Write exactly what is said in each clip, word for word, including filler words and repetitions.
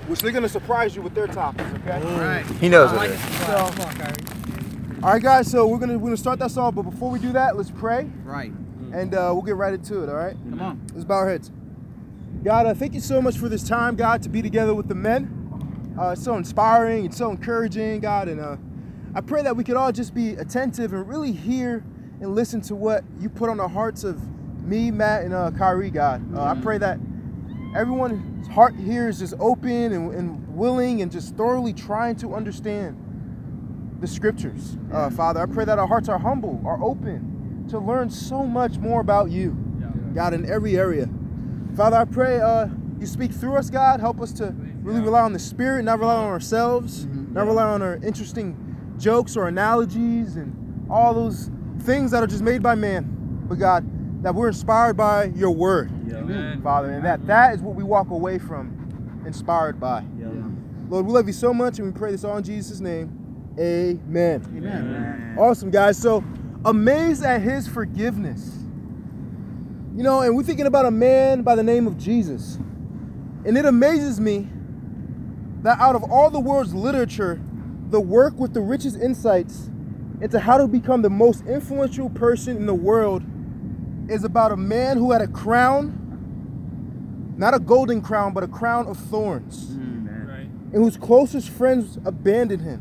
which they're going to surprise you with their topics, okay? All right. He knows I what like it it. is. So, come on, Kyrie. All right, guys, so we're going to we're gonna start that song, but before we do that, let's pray, Right. and uh, we'll get right into it, all right? Come on. Let's bow our heads. God, uh, thank you so much for this time, God, to be together with the men. Uh, it's so inspiring, it's so encouraging, God, and uh, I pray that we could all just be attentive and really hear and listen to what you put on the hearts of me, Matt, and uh, Kyrie, God. Uh, I pray that everyone's heart here is just open and, and willing and just thoroughly trying to understand the scriptures. Uh, Father, I pray that our hearts are humble, are open to learn so much more about you, God, in every area. Father, I pray uh, you speak through us, God. Help us to really rely on the Spirit, not rely on ourselves, Mm-hmm. not rely on our interesting jokes or analogies and all those things that are just made by man. But God, that we're inspired by your word, Amen. Father, and that that is what we walk away from inspired by. Lord, we love you so much, and we pray this all in Jesus' name. Amen. Amen. Awesome, guys. So, amazed at his forgiveness. You know, and we're thinking about a man by the name of Jesus. And it amazes me that out of all the world's literature, the work with the richest insights into how to become the most influential person in the world is about a man who had a crown, not a golden crown, but a crown of thorns, and whose closest friends abandoned him.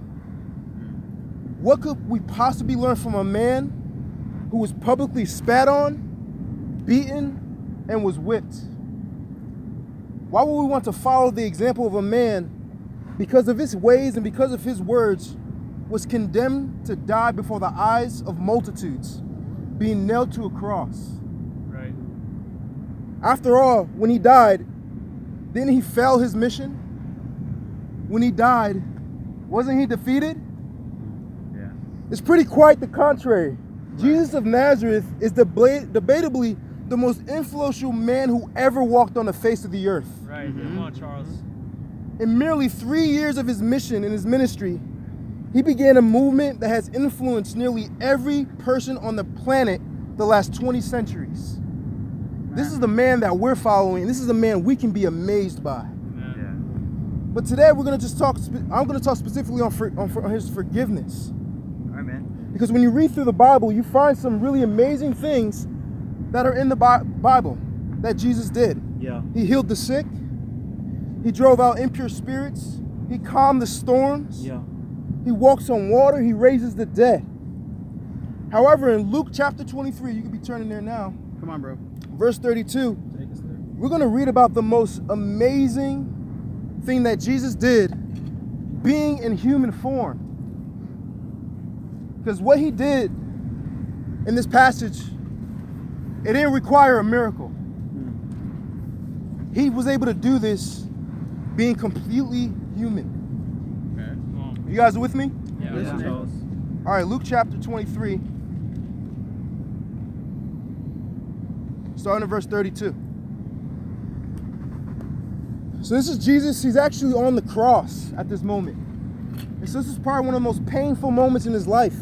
What could we possibly learn from a man who was publicly spat on, beaten, and was whipped? Why would we want to follow the example of a man because of his ways and because of his words was condemned to die before the eyes of multitudes, being nailed to a cross? Right. After all, when he died, didn't he fail his mission? When he died, wasn't he defeated? Yeah. It's pretty quite the contrary. Right. Jesus of Nazareth is deba- debatably the most influential man who ever walked on the face of the earth. Right. Mm-hmm. Come on, Charles. In merely three years of his mission and his ministry, he began a movement that has influenced nearly every person on the planet the last twenty centuries. This is the man that we're following. This is the man we can be amazed by. Amen. But today we're going to just talk, I'm going to talk specifically on, for, on, for, on his forgiveness. All right, man. Because when you read through the Bible, you find some really amazing things that are in the Bi- Bible that Jesus did. Yeah. He healed the sick. He drove out impure spirits. He calmed the storms. Yeah. He walks on water. He raises the dead. However, in Luke chapter twenty-three, you can be turning there now, Come on, bro. verse thirty-two, Take us there. we're going to read about the most amazing thing that Jesus did being in human form. Because what he did in this passage, it didn't require a miracle. He was able to do this being completely human. Okay. Come on. You guys are with me? Yeah. Yeah. Listen, Charles. All right, Luke chapter twenty-three, starting at verse thirty-two. So this is Jesus. He's actually on the cross at this moment. And so this is probably one of the most painful moments in his life.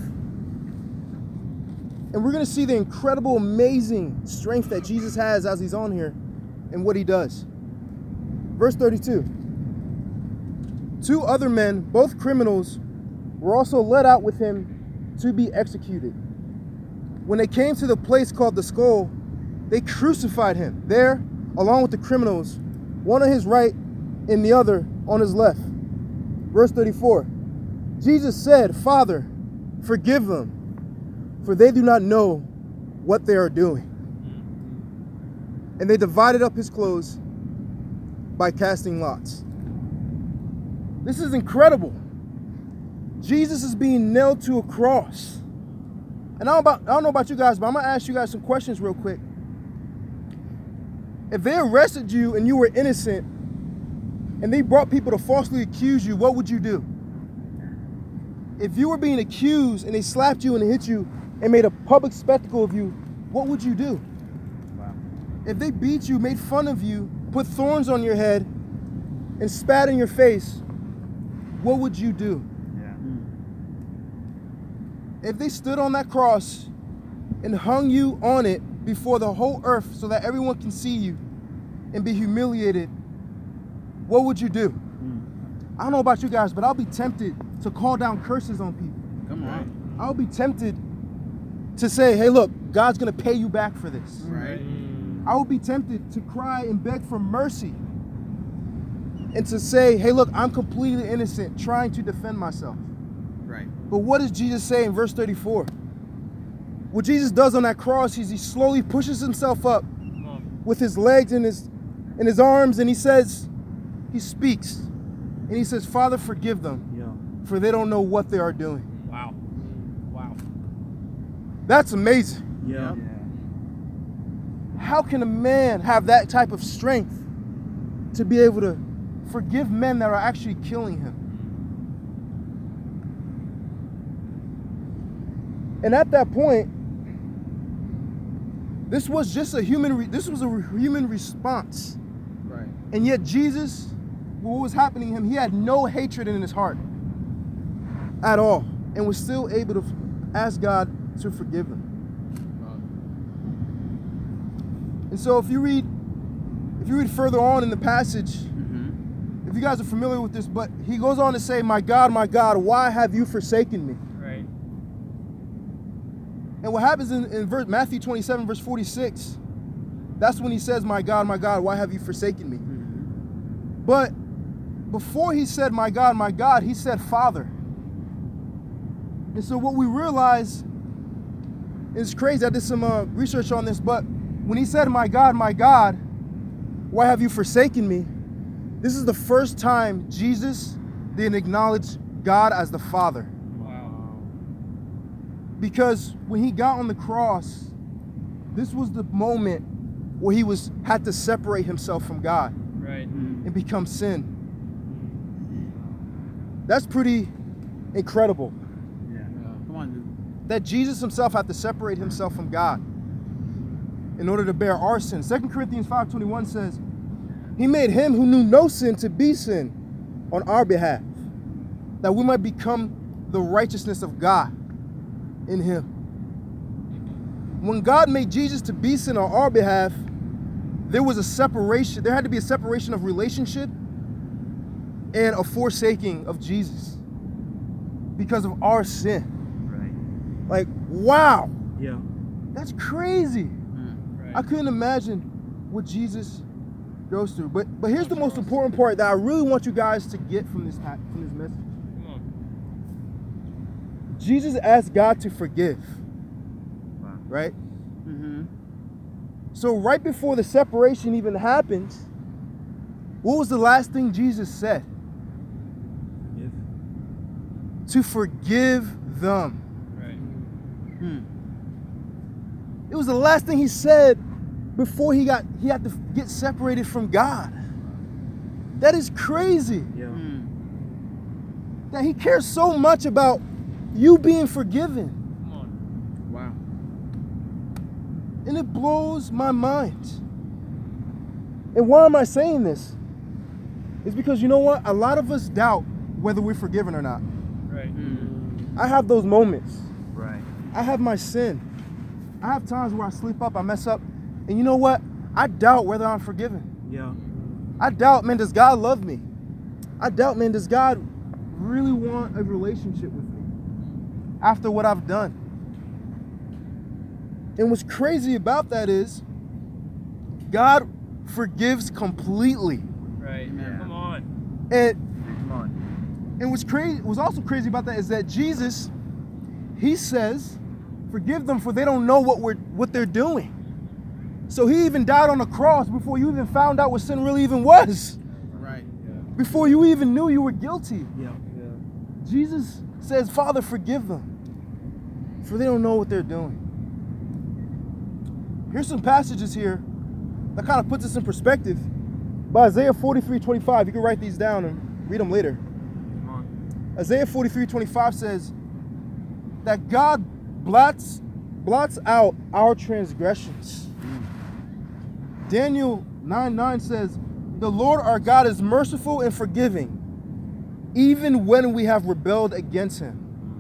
And we're going to see the incredible, amazing strength that Jesus has as he's on here and what he does. Verse thirty-two. Two other men, both criminals, were also led out with him to be executed. When they came to the place called the Skull, they crucified him there, along with the criminals, one on his right and the other on his left. Verse thirty-four. Jesus said, "Father, forgive them, for they do not know what they are doing." And they divided up his clothes by casting lots. This is incredible. Jesus is being nailed to a cross. And I don't, about, I don't know about you guys, but I'm going to ask you guys some questions real quick. If they arrested you and you were innocent, and they brought people to falsely accuse you, what would you do? If you were being accused and they slapped you and hit you and made a public spectacle of you, what would you do? Wow. If they beat you, made fun of you, put thorns on your head, and spat in your face, what would you do? Yeah. If they stood on that cross and hung you on it before the whole earth so that everyone can see you and be humiliated, what would you do? Mm. I don't know about you guys, but I'll be tempted to call down curses on people. Come on. I'll be tempted to say, hey, look, God's going to pay you back for this. Right. I will be tempted to cry and beg for mercy and to say, hey, look, I'm completely innocent, trying to defend myself. Right. But what does Jesus say in verse thirty-four? What Jesus does on that cross is he slowly pushes himself up with his legs and his, and his arms, and he says, he speaks, and he says, Father, forgive them, Yeah. for they don't know what they are doing. Wow. Wow. That's amazing. Yeah. How can a man have that type of strength to be able to forgive men that are actually killing him? And at that point, this was just a human, re- this was a re- human response. Right. And yet Jesus, what was happening to him, he had no hatred in his heart at all, and was still able to ask God to forgive him. And so if you read, if you read further on in the passage, Mm-hmm. if you guys are familiar with this, but he goes on to say, my God, my God, why have you forsaken me? Right. And what happens in, in verse, Matthew twenty-seven, verse forty-six, that's when he says, my God, my God, why have you forsaken me? Mm-hmm. But before he said, my God, my God, he said, Father. And so what we realize, it's crazy, I did some uh, research on this, but when he said, my God, my God, why have you forsaken me? This is the first time Jesus didn't acknowledge God as the Father. Wow. Because when he got on the cross, this was the moment where he was had to separate himself from God Right. and become sin. That's pretty incredible. Yeah. Come on, dude. That Jesus himself had to separate himself from God in order to bear our sin. Second Corinthians five twenty-one says, he made him who knew no sin to be sin on our behalf, that we might become the righteousness of God in him. When God made Jesus to be sin on our behalf, there was a separation. There had to be a separation of relationship and a forsaking of Jesus because of our sin. Right. Like, wow, Yeah. that's crazy. Mm. Right. I couldn't imagine what Jesus goes through. But but here's the most important part that I really want you guys to get from this ha- from this message. Come on. Jesus asked God to forgive, Wow. right? Mm-hmm. So right before the separation even happens, what was the last thing Jesus said? Yes. To forgive them. Right. Hmm. It was the last thing he said before he got he had to get separated from God. That is crazy. Yeah. Mm. That he cares so much about you being forgiven. Come on. Wow. And it blows my mind. And why am I saying this? It's because you know what? A lot of us doubt whether we're forgiven or not. Right. Mm. I have those moments. Right. I have my sin. I have times where I slip up, I mess up. And you know what? I doubt whether I'm forgiven. Yeah. I doubt, man, does God love me? I doubt, man, does God really want a relationship with me after what I've done? And what's crazy about that is God forgives completely. Right. Yeah. Come on. And Come on. and what's crazy, what's also crazy about that is that Jesus, he says, forgive them for they don't know what we're what they're doing. So he even died on the cross before you even found out what sin really even was. Right. Before you even knew you were guilty. Yeah. Jesus says, Father, forgive them, for they don't know what they're doing. Here's some passages here that kind of puts this in perspective. By Isaiah forty-three twenty-five, you can write these down and read them later. Come on. Isaiah forty-three twenty-five says that God blots, blots out our transgressions. Daniel nine nine says, the Lord our God is merciful and forgiving, even when we have rebelled against him.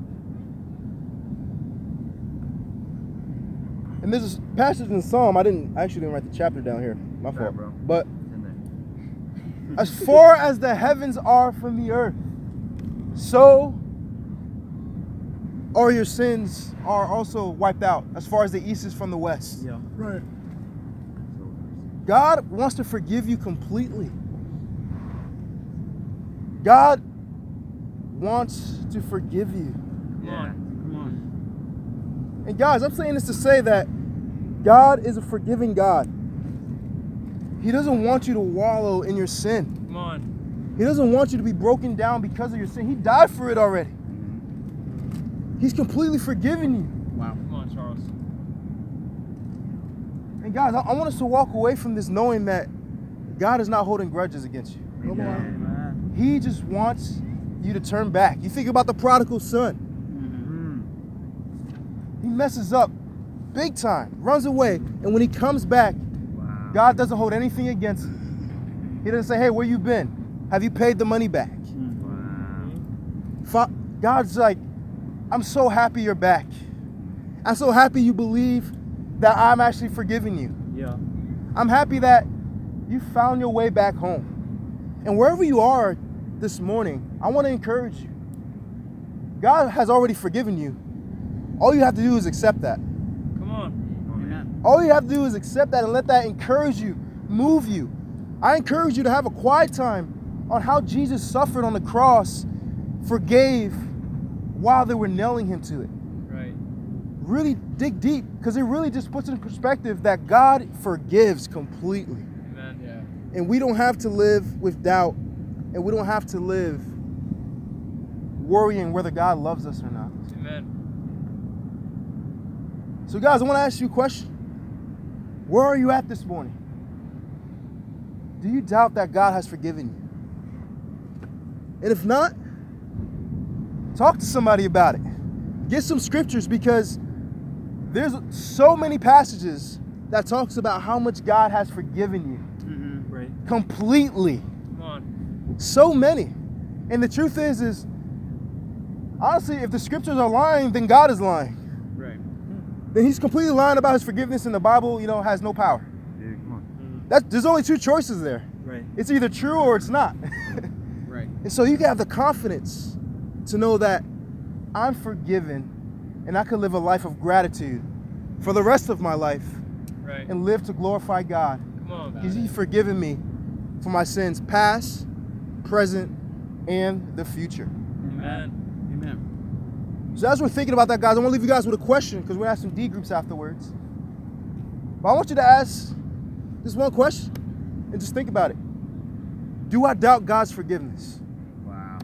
And there's a passage in Psalm, I didn't I actually didn't write the chapter down here. My Sorry, fault. bro. But It's in As far as the heavens are from the earth, so are your sins are also wiped out as far as the east is from the west. Yeah. Right. God wants to forgive you completely. God wants to forgive you. Come on. Come on. And guys, I'm saying this to say that God is a forgiving God. He doesn't want you to wallow in your sin. Come on. He doesn't want you to be broken down because of your sin. He died for it already. He's completely forgiven you. Wow. Come on, Charles. And guys, I, I want us to walk away from this knowing that God is not holding grudges against you. Come on. He just wants you to turn back. You think about the prodigal son. Mm-hmm. He messes up big time, runs away, and when he comes back, Wow. God doesn't hold anything against him. He doesn't say, hey, where you been? Have you paid the money back? Wow. Fa- God's like, I'm so happy you're back. I'm so happy you believe that I'm actually forgiving you. Yeah. I'm happy that you found your way back home. And wherever you are this morning, I want to encourage you. God has already forgiven you. All you have to do is accept that. Come on. Amen. All you have to do is accept that and let that encourage you, move you. I encourage you to have a quiet time on how Jesus suffered on the cross, forgave while they were nailing him to it. Right. Really dig deep, because it really just puts in perspective that God forgives completely. Amen. Yeah. And we don't have to live with doubt, and we don't have to live worrying whether God loves us or not. Amen. So guys, I want to ask you a question. Where are you at this morning? Do you doubt that God has forgiven you? And if not, talk to somebody about it. Get some scriptures, because there's so many passages that talks about how much God has forgiven you. Mm-hmm. Right. Completely. Come on. So many. And the truth is, is honestly, if the scriptures are lying, then God is lying. Right. Then he's completely lying about his forgiveness, and the Bible, you know, has no power. Yeah, come on. That, there's only two choices there. Right. It's either true or it's not. Right. And so you can have the confidence to know that I'm forgiven, and I can live a life of gratitude for the rest of my life Right. and live to glorify God. Come on. Because he's forgiven me for my sins past, present, and the future. Amen. Amen. So as we're thinking about that, guys, I want to leave you guys with a question, because we're going to have some D groups afterwards. But I want you to ask this one question and just think about it. Do I doubt God's forgiveness? Wow.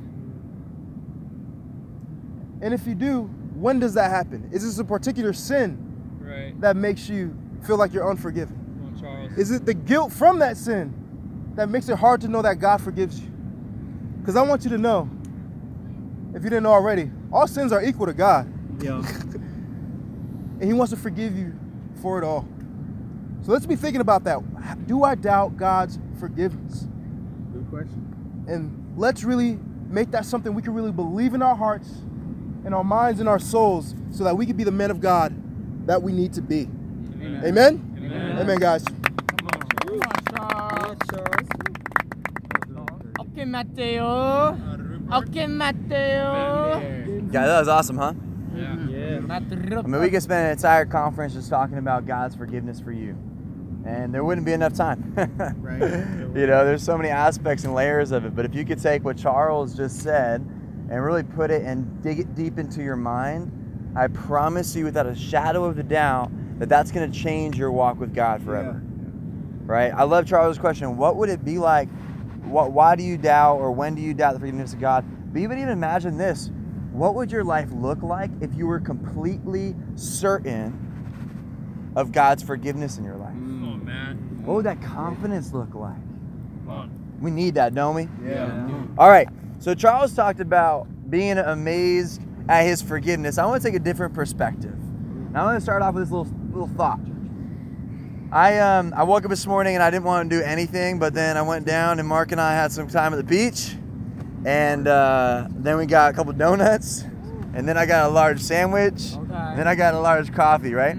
And if you do, when does that happen? Is this a particular sin Right. that makes you feel like you're unforgiven? Come on, Charles. Is it the guilt from that sin that makes it hard to know that God forgives you? Because I want you to know, if you didn't know already, all sins are equal to God. Yeah. And he wants to forgive you for it all. So let's be thinking about that. Do I doubt God's forgiveness? Good question. And let's really make that something we can really believe in our hearts, in our minds, and our souls, so that we can be the men of God that we need to be. Amen. Amen? Amen. Amen, guys. Come on, Charles. Okay, Matteo. Okay, Matteo. Yeah, that was awesome, huh? Yeah. Yeah. I mean, we could spend an entire conference just talking about God's forgiveness for you, and there wouldn't be enough time. Right. You know, there's so many aspects and layers of it, but if you could take what Charles just said and really put it and dig it deep into your mind, I promise you without a shadow of a doubt that that's going to change your walk with God forever. Right? I love Charles' question. What would it be like? What, why do you doubt, or when do you doubt the forgiveness of God? But even, even imagine this. What would your life look like if you were completely certain of God's forgiveness in your life? Come on, man. What would that confidence look like? Come on. We need that, don't we? Yeah. All right. So Charles talked about being amazed at his forgiveness. I want to take a different perspective. Now I want to start off with this little little thought. I um I woke up this morning and I didn't want to do anything, but then I went down and Mark and I had some time at the beach, and uh, then we got a couple donuts, and then I got a large sandwich, Okay. and then I got a large coffee, right?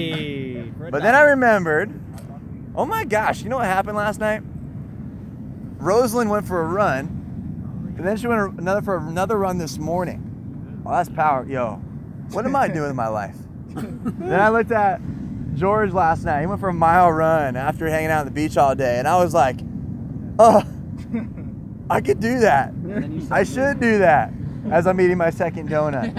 Hey. But then I remembered, oh my gosh, you know what happened last night? Rosalind went for a run, but then she went another for another run this morning. Oh, that's power. Yo, what am I doing with my life? Then I looked at George last night. He went for a mile run after hanging out on the beach all day. And I was like, oh, I could do that. I should do that as I'm eating my second donut.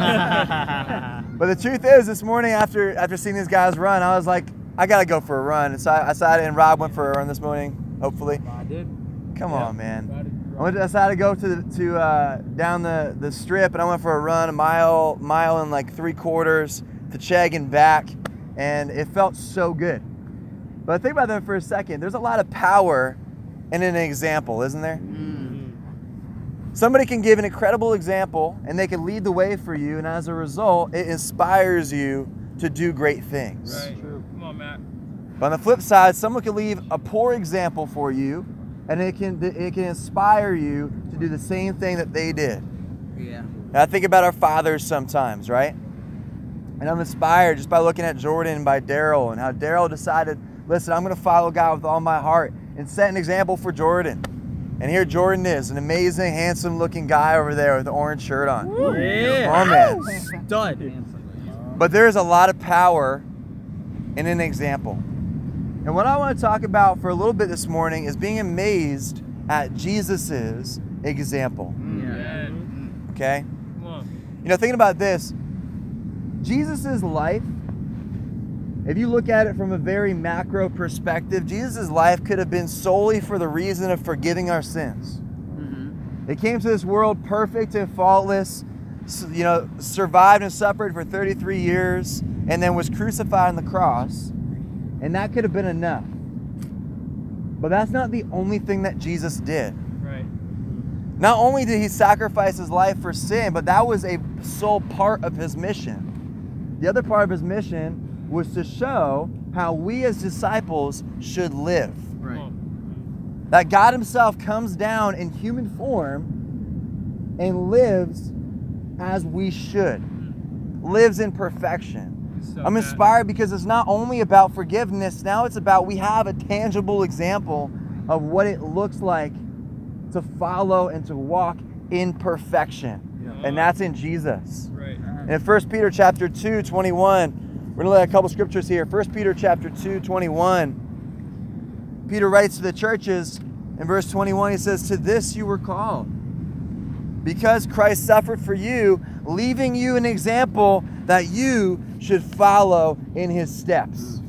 But the truth is, this morning after after seeing these guys run, I was like, I got to go for a run. And so I decided, and Rob went for a run this morning, hopefully. I did. Come on, man. I went to, decided to go to the, to uh, down the, the strip, and I went for a run, a mile, mile and like three quarters to Chegg and back, and it felt so good. But think about that for a second. There's a lot of power in an example, isn't there? Mm. Somebody can give an incredible example, and they can lead the way for you, and as a result, it inspires you to do great things. Right. Come on, Matt. But on the flip side, someone can leave a poor example for you, and it can it can inspire you to do the same thing that they did. Yeah. And I think about our fathers sometimes, right? And I'm inspired just by looking at Jordan and by Daryl, and how Daryl decided, listen, I'm going to follow God with all my heart, and set an example for Jordan. And here Jordan is, an amazing, handsome-looking guy over there with the orange shirt on. Yeah. Come on, man. Stud. But there's a lot of power in an example. And what I want to talk about for a little bit this morning is being amazed at Jesus's example. Yeah. Okay? Come on. You know, thinking about this, Jesus's life, if you look at it from a very macro perspective, Jesus's life could have been solely for the reason of forgiving our sins. Mm-hmm. He came to this world perfect and faultless, you know, survived and suffered for thirty-three years, and then was crucified on the cross. And that could have been enough. But that's not the only thing that Jesus did. Right. Not only did he sacrifice his life for sin, but that was a sole part of his mission. The other part of his mission was to show how we as disciples should live. Come on. That God himself comes down in human form and lives as we should. Lives in perfection. So I'm Matt, inspired because it's not only about forgiveness, now it's about we have a tangible example of what it looks like to follow and to walk in perfection. Yeah. And that's in Jesus. Right. And in First Peter chapter two, twenty-one, we're going to look at a couple scriptures here. First Peter chapter two, twenty-one, Peter writes to the churches in verse twenty-one, he says, "To this you were called, because Christ suffered for you, leaving you an example that you should follow in his steps."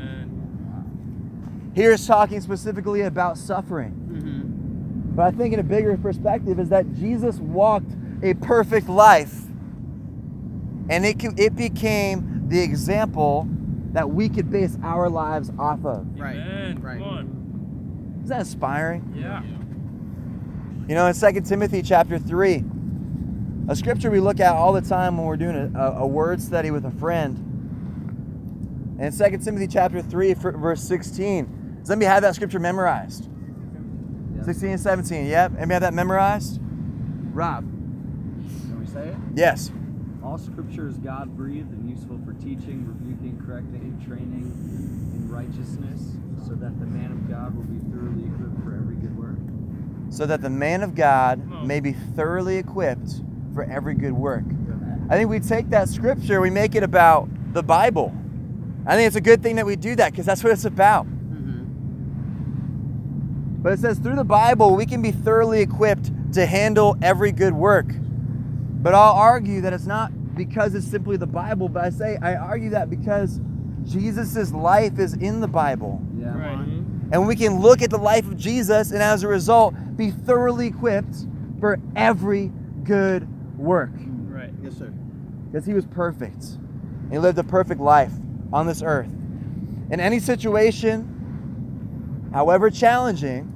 Amen. Here it's talking specifically about suffering. Mm-hmm. But I think in a bigger perspective is that Jesus walked a perfect life, and it, it became the example that we could base our lives off of. Right. Amen. Right. Come on. Isn't that inspiring? Yeah. You know, in Second Timothy chapter three, a scripture we look at all the time when we're doing a, a word study with a friend. And in Second Timothy chapter three, verse sixteen, does anybody have that scripture memorized? Yeah. sixteen and seventeen, yep. Anybody have that memorized? Rob. Can we say it? Yes. All scripture is God-breathed and useful for teaching, rebuking, correcting, training in righteousness, so that the man of God will be thoroughly equipped for every good work. So that the man of God may be thoroughly equipped for every good work. I think we take that scripture, we make it about the Bible. I think it's a good thing that we do that because that's what it's about. Mm-hmm. But it says through the Bible, we can be thoroughly equipped to handle every good work. But I'll argue that it's not because it's simply the Bible, but I say, I argue that because Jesus' life is in the Bible. Yeah. Right. And we can look at the life of Jesus and as a result, be thoroughly equipped for every good work. Right. Yes, sir. Because he was perfect. And he lived a perfect life on this earth. In any situation, however challenging,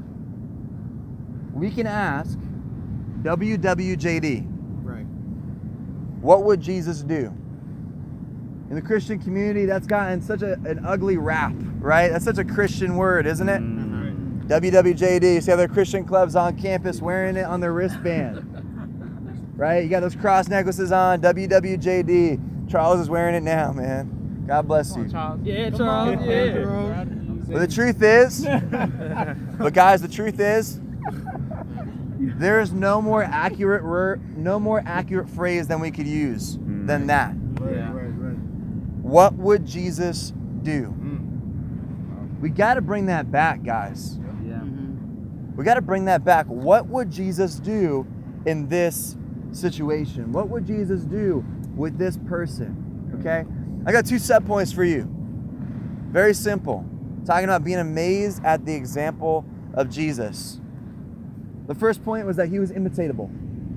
we can ask W W J D, Right. what would Jesus do? In the Christian community, that's gotten such a, an ugly rap, right? That's such a Christian word, isn't it? Right. W W J D, you see other Christian clubs on campus wearing it on their wristband. Right? You got those cross necklaces on, W W J D. Charles is wearing it now, man. God bless you. Charles. Yeah, Come Charles. on, Yeah. bro. But the truth is, but guys, the truth is, there is no more accurate word, no more accurate phrase than we could use than that. Right, Yeah. right, right. What would Jesus do? We got to bring that back, guys. Yeah. We got to bring that back. What would Jesus do in this situation? What would Jesus do with this person? Okay? I got two set points for you. Very simple. Talking about being amazed at the example of Jesus. The first point was that he was imitatable.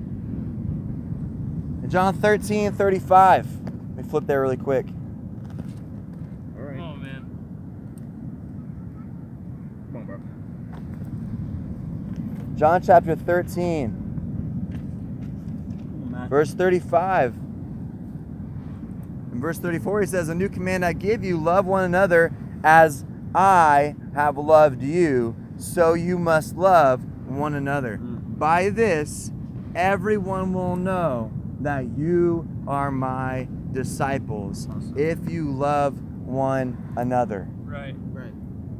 In John thirteen thirty-five, let me flip there really quick. All right. Come on, man. Come on, bro. John chapter thirteen, verse thirty-five. In verse thirty-four, he says, "A new command I give you, love one another as I have loved you, so you must love one another. Mm. By this, everyone will know that you are my disciples, Awesome. if you love one another." Right. Right.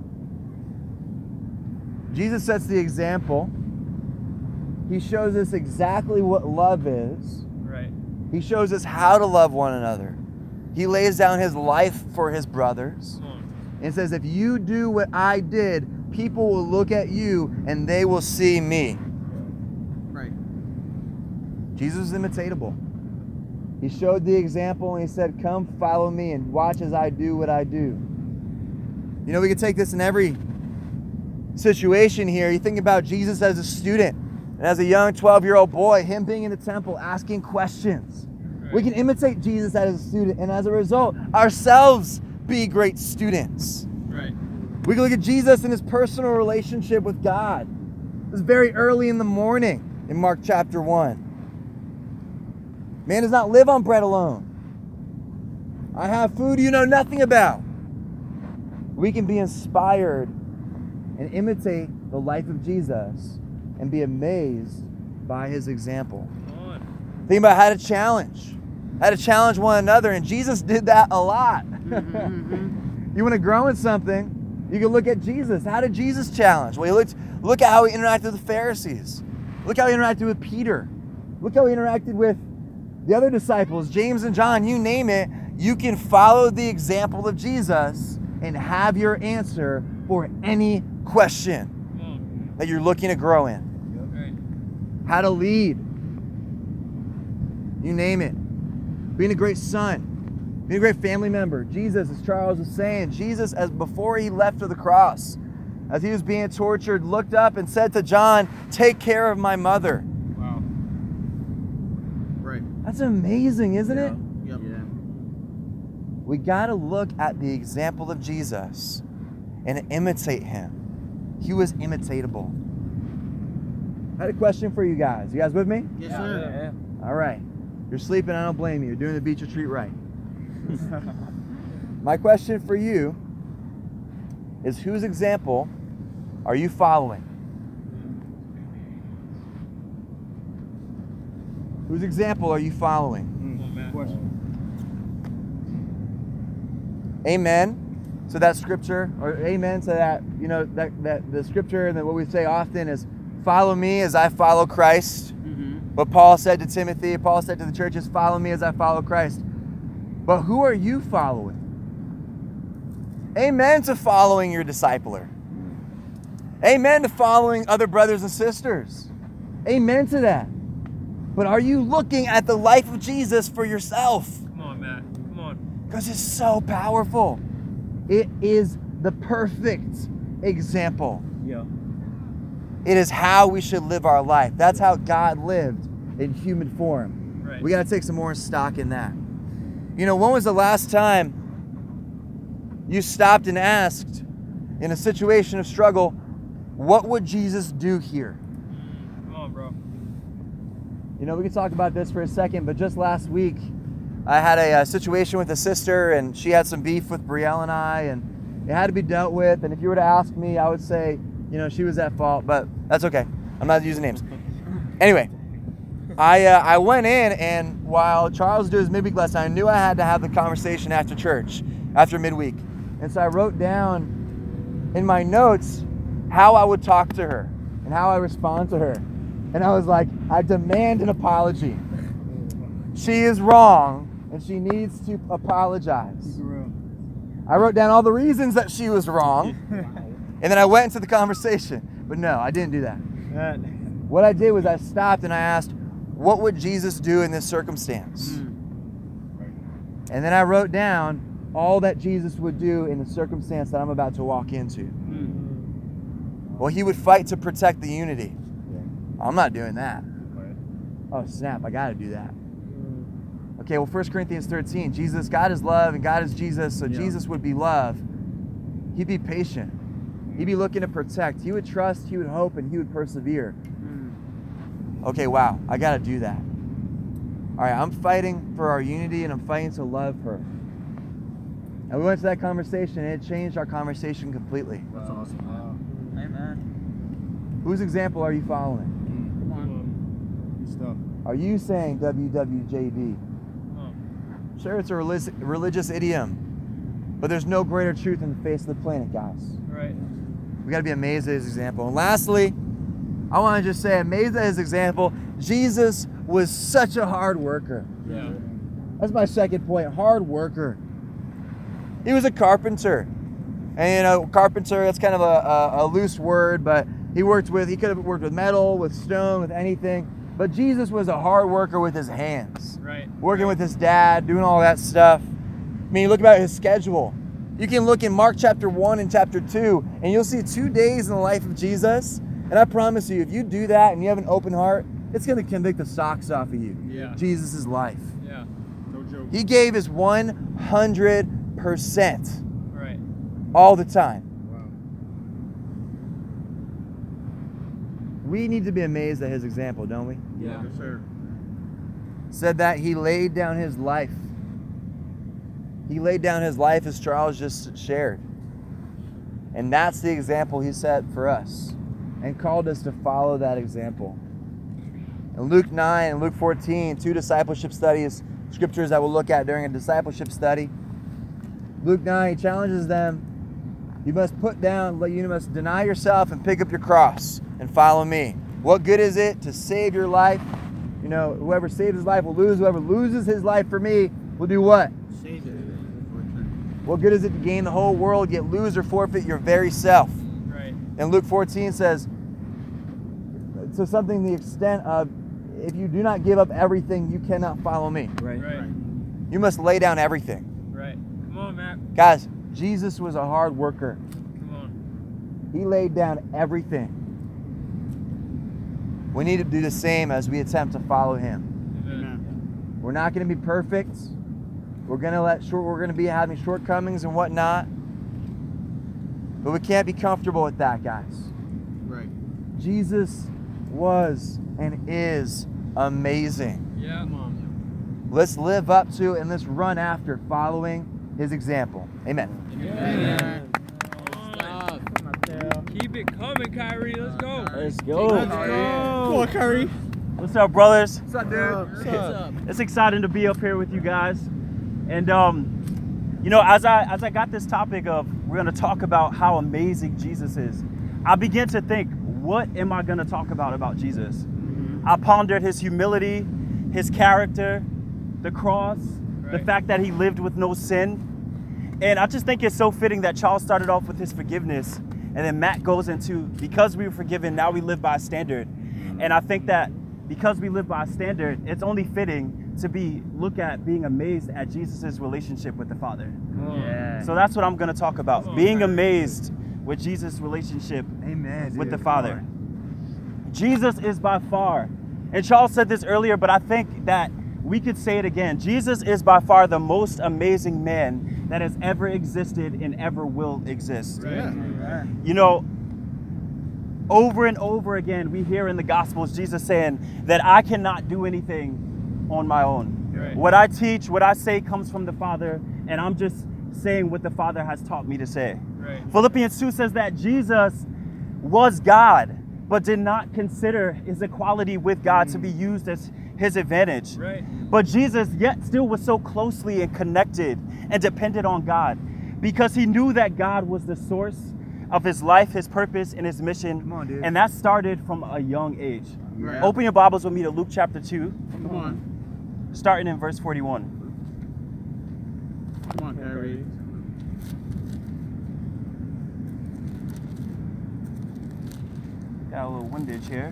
Jesus sets the example. He shows us exactly what love is. Right. He shows us how to love one another. He lays down his life for his brothers Come on. and says, if you do what I did, people will look at you and they will see me. Right. Jesus is imitatable. He showed the example and he said, come follow me and watch as I do what I do. You know, we could take this in every situation here. You think about Jesus as a student and as a young twelve-year-old boy, him being in the temple asking questions. Right. We can imitate Jesus as a student and as a result, ourselves be great students. Right. We can look at Jesus in his personal relationship with God. It was very early in the morning in Mark chapter one. Man does not live on bread alone. I have food you know nothing about. We can be inspired and imitate the life of Jesus and be amazed by his example. Come on. Think about how to challenge. How to challenge one another. And Jesus did that a lot. You want to grow in something, you can look at Jesus. How did Jesus challenge? Well, he looked, look at how he interacted with the Pharisees. Look how he interacted with Peter. Look how he interacted with the other disciples, James and John, you name it. You can follow the example of Jesus and have your answer for any question Come on. that you're looking to grow in. Right. How to lead. You name it. Being a great son. Being a great family member. Jesus, as Charles was saying, Jesus, as before he left for the cross, as he was being tortured, looked up and said to John, take care of my mother. Wow. Right. That's amazing, isn't it? Yep. Yeah. We got to look at the example of Jesus and imitate him. He was imitatable. I had a question for you guys. You guys with me? Yes, Yeah, sir. All right. You're sleeping, I don't blame you. You're doing the beach retreat right. My question for you is, whose example are you following? Whose example are you following? Come on, man. Question. Amen to that scripture, or amen to that, you know, that, that the scripture, and then what we say often is, follow me as I follow Christ. What Paul said to Timothy, Paul said to the churches, follow me as I follow Christ. But who are you following? Amen to following your discipler. Amen to following other brothers and sisters. Amen to that. But are you looking at the life of Jesus for yourself? Come on, Matt. Come on. Because it's so powerful. It is the perfect example. Yeah. It is how we should live our life. That's how God lived in human form. Right. We got to take some more stock in that. You know, when was the last time you stopped and asked, in a situation of struggle, what would Jesus do here? Come on, bro. You know, we can talk about this for a second, but just last week, I had a, a situation with a sister, and she had some beef with Brielle and I, and it had to be dealt with. And if you were to ask me, I would say, you know, she was at fault, but that's okay. I'm not using names. Anyway, I uh, I went in, and while Charles was doing his midweek lesson, I knew I had to have the conversation after church, after midweek. And so I wrote down in my notes how I would talk to her and how I respond to her. And I was like, I demand an apology. She is wrong and she needs to apologize. I wrote down all the reasons that she was wrong and then I went into the conversation. But no, I didn't do that. That. What I did was I stopped and I asked, what would Jesus do in this circumstance? Mm. And then I wrote down all that Jesus would do in the circumstance that I'm about to walk into. Mm. Well, he would fight to protect the unity. I'm not doing that. Oh, snap, I got to do that. Okay, well, First Corinthians thirteen, Jesus, God is love and God is Jesus, so Yeah. Jesus would be love. He'd be patient. He'd be looking to protect. He would trust, he would hope, and he would persevere. Okay, wow, I got to do that. All right, I'm fighting for our unity and I'm fighting to love her. And we went to that conversation and it changed our conversation completely. That's awesome. Wow. Amen. Whose example are you following? Come on. Good stuff. Are you saying W W J D? Oh. Sure, it's a relig- religious idiom, but there's no greater truth on the face of the planet, guys. Right. We got to be amazed at his example. And lastly, I want to just say, amazed at his example, Jesus was such a hard worker. Yeah. That's my second point, hard worker. He was a carpenter. And you know, carpenter, that's kind of a, a, a loose word, but he worked with, he could have worked with metal, with stone, with anything. But Jesus was a hard worker with his hands. Right. Working with his dad, doing all that stuff. I mean, you look about his schedule. You can look in Mark chapter one and chapter two, and you'll see two days in the life of Jesus. And I promise you, if you do that and you have an open heart, it's going to convict the socks off of you. Yeah. Jesus' life. Yeah. No joke. He gave his one hundred percent Right. all the time. Wow. We need to be amazed at his example, don't we? Yeah. Yes, sir. Said that he laid down his life. He laid down his life as Charles just shared. And that's the example he set for us and called us to follow that example. In Luke nine and Luke fourteen, two discipleship studies, scriptures that we'll look at during a discipleship study. Luke nine, he challenges them. You must put down, you must deny yourself and pick up your cross and follow me. What good is it to save your life? You know, whoever saves his life will lose. Whoever loses his life for me will do what? Save it. What good is it to gain the whole world, yet lose or forfeit your very self? Right. And Luke fourteen says, to something the extent of, if you do not give up everything, you cannot follow me. Right. Right. You must lay down everything. Right. Come on, Matt. Guys, Jesus was a hard worker. Come on. He laid down everything. We need to do the same as we attempt to follow him. Amen. We're not going to be perfect. We're going to let short, we're going to be having shortcomings and whatnot. But we can't be comfortable with that, guys. Right. Jesus was and is amazing. Yeah. Come on. Let's live up to and let's run after following his example. Amen. Amen. Come on. Keep it coming, Kyrie. Let's go. Let's go. Let's go. Come on, Curry. What's up, brothers? What's up, dude? What's up? It's exciting to be up here with you guys. And um, you know, as I as I got this topic of we're gonna talk about how amazing Jesus is, I began to think, what am I gonna talk about about Jesus? Mm-hmm. I pondered his humility, his character, the cross, the Right. fact that he lived with no sin. And I just think it's so fitting that Charles started off with his forgiveness, and then Matt goes into, because we were forgiven, now we live by a standard. And I think that because we live by a standard, it's only fitting to be look at being amazed at Jesus' relationship with the Father. Come on. Yeah. So that's what I'm going to talk about, Come on, being man. amazed with Jesus' relationship Amen. with dude. the Father. Jesus is by far, and Charles said this earlier, but I think that we could say it again. Jesus is by far the most amazing man that has ever existed and ever will exist. Right. You know, over and over again, we hear in the Gospels Jesus saying that I cannot do anything on my own. Right. What I teach, what I say comes from the Father, and I'm just saying what the Father has taught me to say. Right. Philippians two says that Jesus was God, but did not consider his equality with God to be used as his advantage. Right. But Jesus yet still was so closely and connected and dependent on God because he knew that God was the source of his life, his purpose, and his mission. Come on, dude. And that started from a young age. Right. Open your Bibles with me to Luke chapter two, Come on. starting in verse forty-one. Come on, Kyrie. Got a little windage here.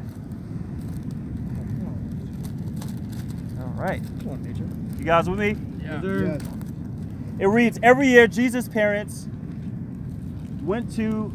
All right. Come on, nature. You guys with me? Yeah. Yes. It reads, every year Jesus' parents went to,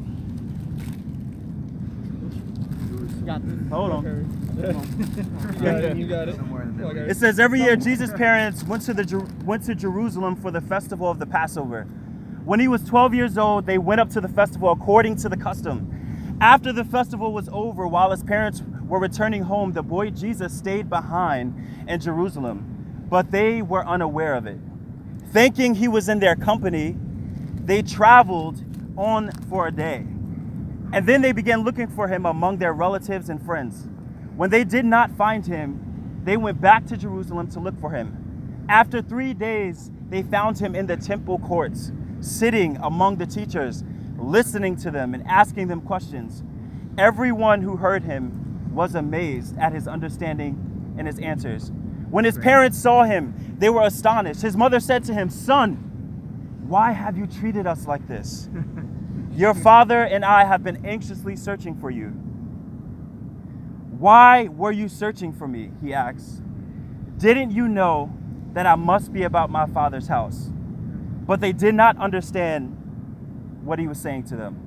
Got this. hold on. You got it. You got it. Somewhere in the middle. It says every year Jesus' parents went to the Jer- went to Jerusalem for the festival of the Passover. When he was twelve years old, they went up to the festival according to the custom. After the festival was over, while his parents were returning home, the boy Jesus stayed behind in Jerusalem, but they were unaware of it. Thinking he was in their company, they traveled on for a day. And then they began looking for him among their relatives and friends. When they did not find him, they went back to Jerusalem to look for him. After three days, they found him in the temple courts, sitting among the teachers, listening to them and asking them questions. Everyone who heard him was amazed at his understanding and his answers. When his parents saw him, they were astonished. His mother said to him, "Son, why have you treated us like this? Your father and I have been anxiously searching for you." "Why were you searching for me?" he asked. "Didn't you know that I must be about my father's house?" But they did not understand what he was saying to them.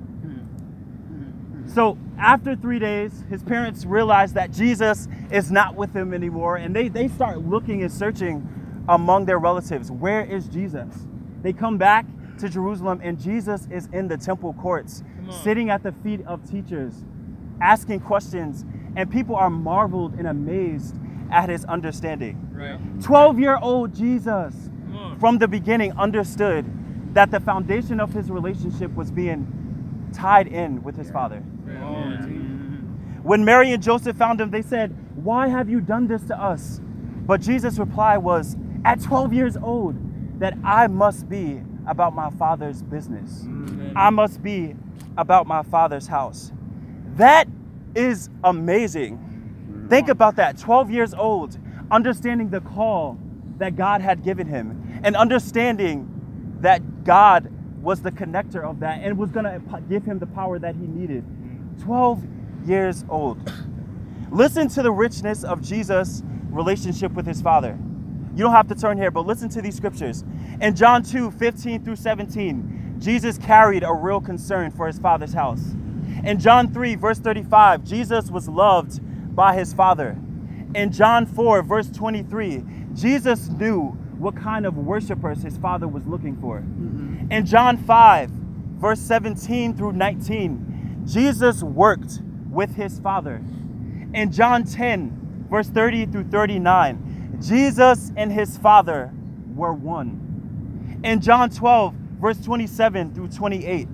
So after three days, his parents realized that Jesus is not with them anymore, and they, they start looking and searching among their relatives. Where is Jesus? They come back to Jerusalem, and Jesus is in the temple courts, sitting at the feet of teachers, asking questions, and people are marveled and amazed at his understanding. Right. twelve-year-old Jesus, Come on. from the beginning, understood that the foundation of his relationship was being tied in with his father. Oh, When Mary and Joseph found him, they said, "Why have you done this to us?" But Jesus' reply was, "At twelve years old, that I must be about my father's business. I must be about my father's house." That is amazing. Think about that. twelve years old, understanding the call that God had given him, and understanding that God was the connector of that and was going to give him the power that he needed. twelve years old. Listen to the richness of Jesus' relationship with his father. You don't have to turn here, but listen to these scriptures. In John two, fifteen through seventeen, Jesus carried a real concern for his father's house. In John three, verse thirty-five, Jesus was loved by his father. In John four, verse twenty-three, Jesus knew what kind of worshipers his father was looking for. Mm-hmm. In John five, verse seventeen through nineteen, Jesus worked with his father. In John ten, verse thirty through thirty-nine, Jesus and his father were one. In John twelve, verse twenty-seven through twenty-eight,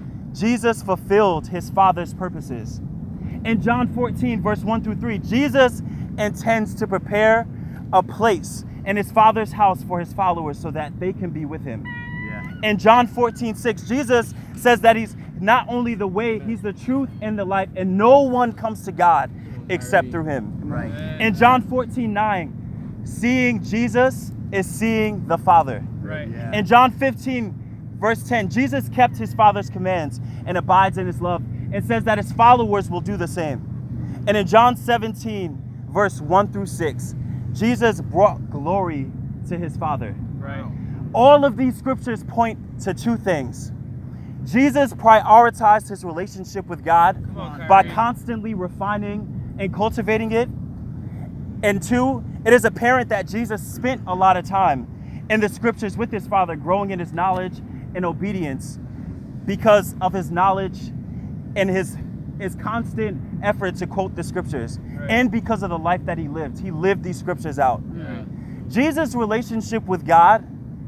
Jesus fulfilled his father's purposes. In John fourteen, verse one through three, Jesus intends to prepare a place in his father's house for his followers so that they can be with him. Yeah. In John fourteen, six, Jesus says that he's not only the way, he's the truth and the life, and no one comes to God except through him. Right. In John fourteen, nine, seeing Jesus is seeing the Father. Right. Yeah. In John fifteen, verse ten, Jesus kept his Father's commands and abides in his love, and says that his followers will do the same. And in John seventeen, verse one through six, Jesus brought glory to his Father. Right. All of these scriptures point to two things. Jesus prioritized his relationship with God Come on, by Kyrie. constantly refining and cultivating it. And two, it is apparent that Jesus spent a lot of time in the scriptures with his Father, growing in his knowledge and obedience because of his knowledge and his, his constant effort to quote the scriptures, Right. and because of the life that he lived. He lived these scriptures out. Yeah. Jesus' relationship with God,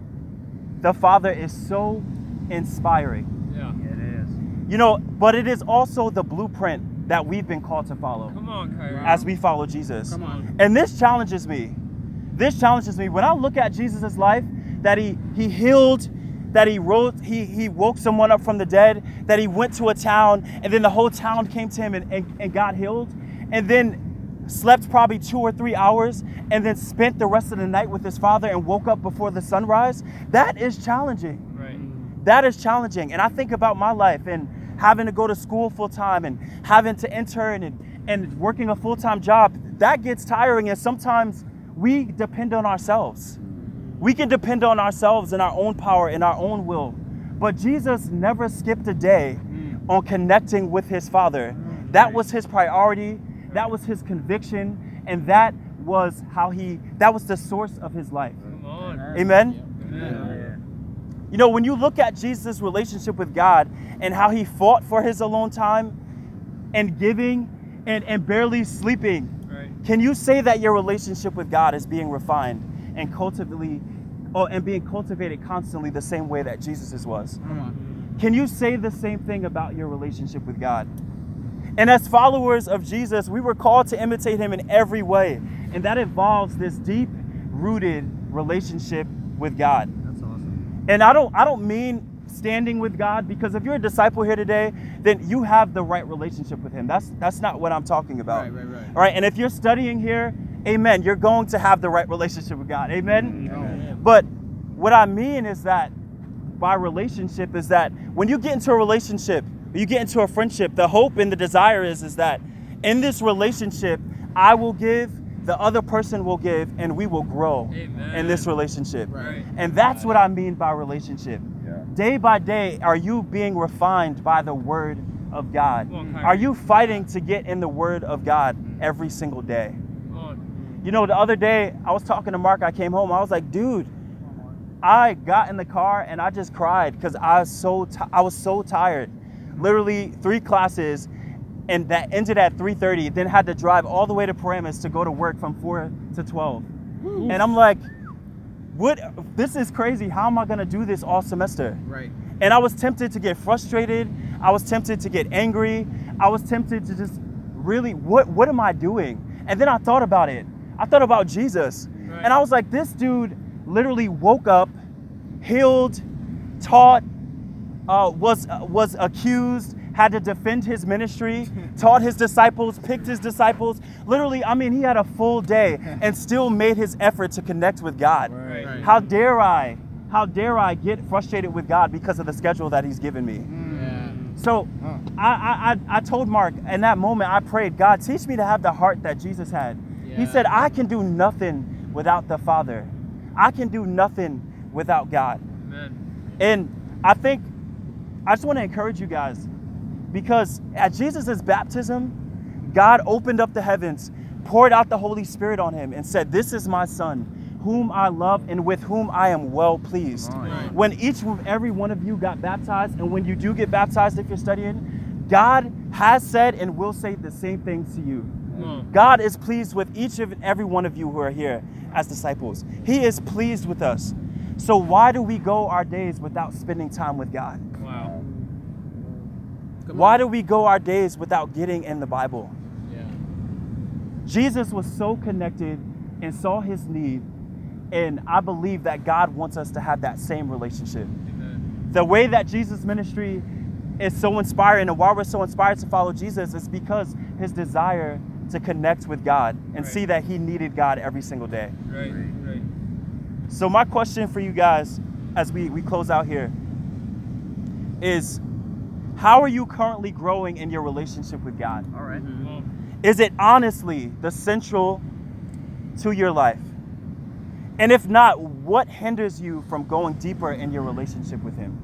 the Father, is so inspiring. Yeah. It is. You know, but it is also the blueprint that we've been called to follow Come on, Kyrie. as we follow Jesus. Come on. And this challenges me. This challenges me. When I look at Jesus' life, that he, he healed that he wrote, he, he woke someone up from the dead, that he went to a town, and then the whole town came to him and, and, and got healed, and then slept probably two or three hours, and then spent the rest of the night with his father and woke up before the sunrise. That is challenging. Right. That is challenging. And I think about my life and having to go to school full time and having to intern and, and working a full-time job. That gets tiring, and sometimes we depend on ourselves. We can depend on ourselves and our own power and our own will. But Jesus never skipped a day on connecting with his Father. That was his priority. That was his conviction. And that was how he, that was the source of his life. Come on. Amen? Amen. You know, when you look at Jesus' relationship with God and how he fought for his alone time and giving and, and barely sleeping, Right. can you say that your relationship with God is being refined and cultivately, or and being cultivated constantly the same way that Jesus's was? Come on. Can you say the same thing about your relationship with God? And as followers of Jesus, we were called to imitate him in every way, and that involves this deep-rooted relationship with God. That's awesome. And I don't I don't mean standing with God, because if you're a disciple here today, then you have the right relationship with him. That's that's not what I'm talking about. Right, right, right. All right, and if you're studying here, amen, you're going to have the right relationship with God. Amen. Amen. But what I mean is that by relationship is that when you get into a relationship, you get into a friendship, the hope and the desire is is that in this relationship, I will give, the other person will give, and we will grow Amen. in this relationship. Right. And that's what I mean by relationship. Yeah. Day by day, are you being refined by the word of God? Come on, Kyrie. Are you fighting to get in the word of God every single day? Come on. You know, the other day I was talking to Mark, I came home, I was like, dude, I got in the car and I just cried because I was so ti- I was so tired. Literally three classes, and that ended at three thirty, then had to drive all the way to Paramus to go to work from four to twelve. And I'm like, what? This is crazy. How am I gonna do this all semester? Right. And I was tempted to get frustrated. I was tempted to get angry. I was tempted to just really, what what am I doing? And then I thought about it. I thought about Jesus. Right. And I was like, this dude literally woke up, healed, taught, uh, was uh, was accused, had to defend his ministry, taught his disciples, picked his disciples. Literally, I mean, he had a full day and still made his effort to connect with God. Right. Right. How dare I, how dare I get frustrated with God because of the schedule that he's given me? Yeah. So I, I, I I told Mark in that moment, I prayed, God, teach me to have the heart that Jesus had. He Yeah. said, I can do nothing without the Father. I can do nothing without God. Amen. And I think, I just want to encourage you guys, because at Jesus' baptism, God opened up the heavens, poured out the Holy Spirit on him, and said, this is my son, whom I love and with whom I am well pleased. Right. When each and every one of you got baptized, and when you do get baptized if you're studying, God has said and will say the same things to you. Come on. God is pleased with each and every one of you who are here as disciples. He is pleased with us. So why do we go our days without spending time with God? Wow. Come Why on. do we go our days without getting in the Bible? Yeah. Jesus was so connected and saw his need, and I believe that God wants us to have that same relationship. Amen. The way that Jesus' ministry is so inspiring, and why we're so inspired to follow Jesus, is because his desire to connect with God and Right. see that he needed God every single day. Right. Right. So my question for you guys as we, we close out here is, how are you currently growing in your relationship with God? All right. Come on. Is it honestly the central to your life? And if not, what hinders you from going deeper in your relationship with him?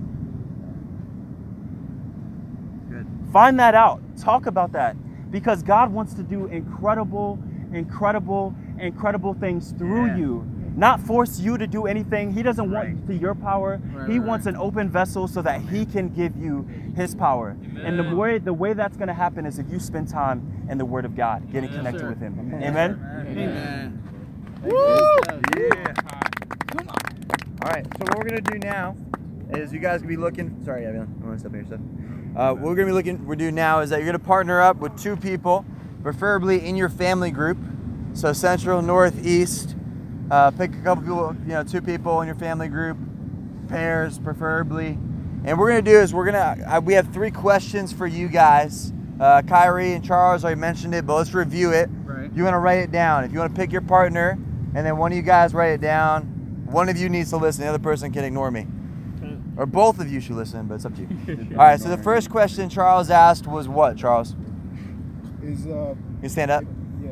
Good. Find that out. Talk about that. Because God wants to do incredible, incredible, incredible things through Yeah. you. Not force you to do anything. He doesn't want Right. to your power. Right, he right, wants right. an open vessel so that he can give you his power. And the Amen. way the way that's going to happen is if you spend time in the Word of God, getting Yes, connected sir. with him. Amen. Amen. Amen. Yeah. All right. So what we're gonna do now is you guys gonna be looking. Sorry, Evan. I want to step on your stuff. Uh, what we're gonna be looking. We do now is that you're gonna partner up with two people, preferably in your family group. So Central, North, East. Uh, pick a couple people. You know, two people in your family group. pairs preferably. And we're gonna do is we're gonna uh, we have three questions for you guys. Uh, Kyrie and Charles already mentioned it, but let's review it. Right. You want to write it down. If you want to pick your partner, and then one of you guys write it down. One of you needs to listen. The other person can ignore me, or both of you should listen, but it's up to you. All right. So the first question Charles asked was what? Charles, Is uh you stand up. yeah.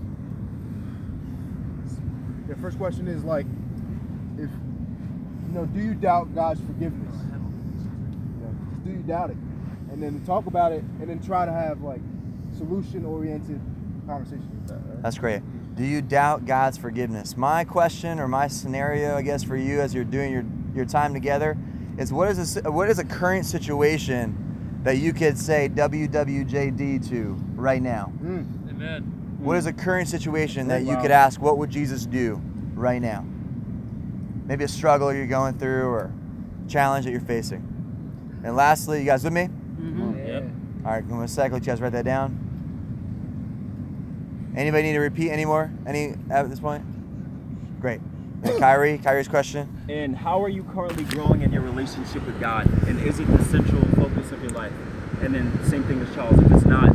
The first question is like, if you know, do you doubt God's forgiveness? You know, do you doubt it? And then talk about it, and then try to have like solution-oriented conversation with that. Right? That's great. Do you doubt God's forgiveness? My question, or my scenario, I guess, for you as you're doing your, your time together, is what is a, what is a current situation that you could say W W J D to right now? Mm. Amen. What is a current situation that you Wow. could ask, what would Jesus do right now? Maybe a struggle you're going through or challenge that you're facing. And lastly, you guys with me? Mm-hmm. Yep. All right, one second, let you guys write that down. Anybody need to repeat anymore? Any at this point? Great. And Kyrie, Kyrie's question. And how are you currently growing in your relationship with God? And is it the central focus of your life? And then same thing as Charles. If it's not,